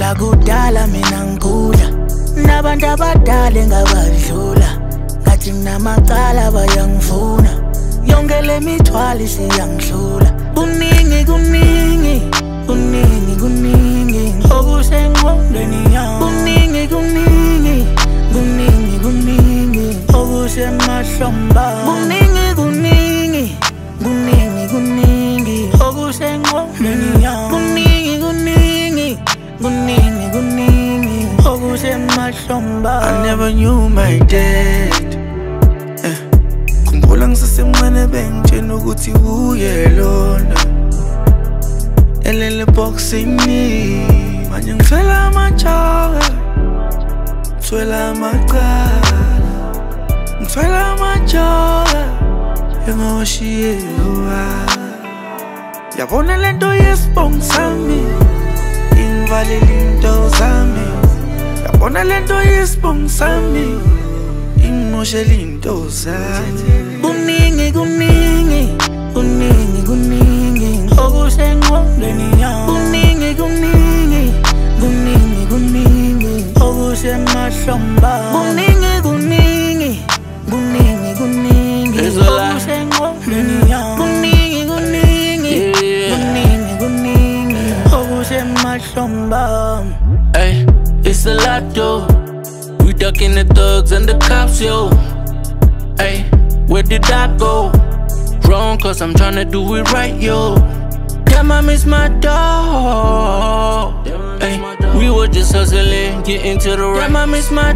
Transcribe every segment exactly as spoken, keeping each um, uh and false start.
Kusukela kudala mina ngikula nabantu abadala engabadlula ngathi nginamacala bayangifuna yonke le mithwalo isiyangihlula kuningi kuningi kuningi kuningi okusengqondweni yami kuningi kuningi kuningi kuningi okusemahlomba kuningi kuningi kuningi kuningi okusengqondweni yami kuningi kuningi kuningi kuningi okusemahlomba I never knew my dad eh. Khumbula ngisasemncane bengitshena ukuthi uye lona elele boxing-ni manje ngithwele amajoka ngithwele amacala ngithwele amajoka engawashiyewa yabona lento yesibongo sami ingivalela into zami yabona lento yesibongo sami ingimoshela into zami kuningi kuningi kuningi kuningi okusengqondweni yami kuningi kuningi kuningi kuningi okusemahlomba kuningi kuningi kuningi kuningi okusengqondweni yami kuningi kuningi kuningi kuningi okusemahlomba. Ay, it's a lot though. We ducking the thugs and the cops, yo. Ay, where did I go wrong? Cause I'm tryna do it right, yo. Damn, I miss my dog. Ay, we were just hustling, getting to the right. Damn, I miss my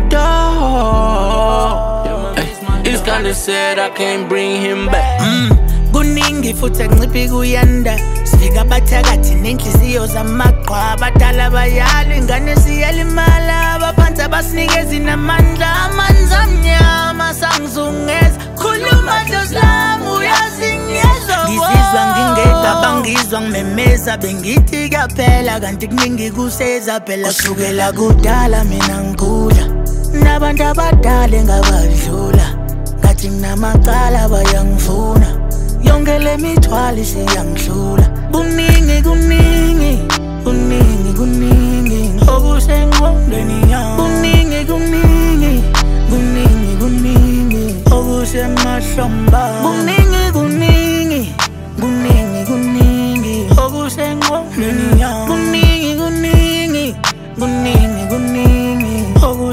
dog. Ay, it's kinda sad I can't bring him back. mm. Kuningi futhi nciphi kuyanda sifika bathakathi nenhliziyo zamaqhwa abadala bayalwa ingane siyalimala abaphansi abasinikeza inamandla amanzi amnyama sangizungeza khuluma dlozlami uyazingiyezwa ngizizwa ngingedwa bangizwa ngimemeza bengithi kuyaphela kanti kuningi kuseza phela kusukela kudala mina ngikula nabantu abadala engabadlula ngathi nginamacala bayangifuna yonke le mithwalo isiyangihlula kuningi kuningi kuningi kuningi okusengqondweni yami kuningi kuningi kuningi kuningi okusemahlomba kuningi kuningi kuningi kuningi okusengqondweni yami kuningi kuningi kuningi kuningi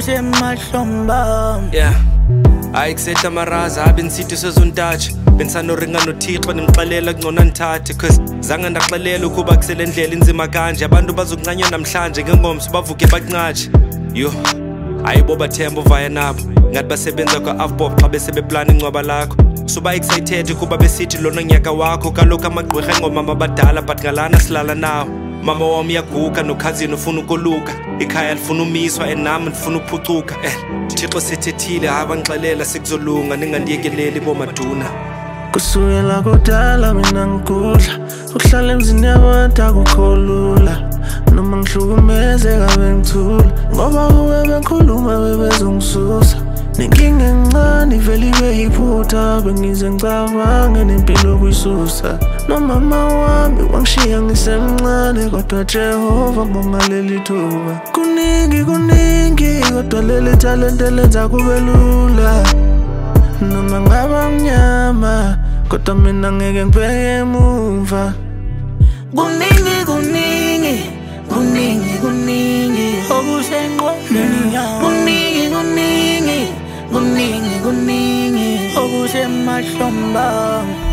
okusemahlomba. Yeah, ayikusetha amaraza abe nisithi sezontathu bensanoringa nothixo nimxelela kungona nithathe cause zange ndaxelela ukuba kusele ndlela inzima kanje abantu bazokuncanywa namhlanje ngengomso bavuke bakunqatshe yo ayibo bathemba uvaya nabo ngathi basebenza kwa-afbob xa besebeplana ingcwaba lakho suba excited kuba besithi lona nyaka wakho kaloku amagqwirha engomama abadala but ngalana silala nawo mama wami uyaguga nokhazini ufuna ukoluka ikhaya lifuna umiswa and nami ndifuna ukuphucuka eh thixo sethethile abangixelela sikuzolunga ningandiyekeleli bomaduna kusukela kudala mina ngikudla ukuhlala emzini yabantu akukho lula noma ngihlukumezeka bengithula ngoba ube bengikhuluma bebezongisusa nenkinga encane ivele ibe yiphutha bengize ngicabange nempilo kuyisusa nomama wami wangishiya ngisemncane kodwa Jehova ngibonga leli thuba kuningi kuningi kodwa leli talente lenza kube lula noma ngaba mnyama kodwa mina ngeke ngibheke emuva kuningi kuningi kuningi kuningi okusengqondweni yami kuningi kuningi kuningi kuningi okusemahlomba.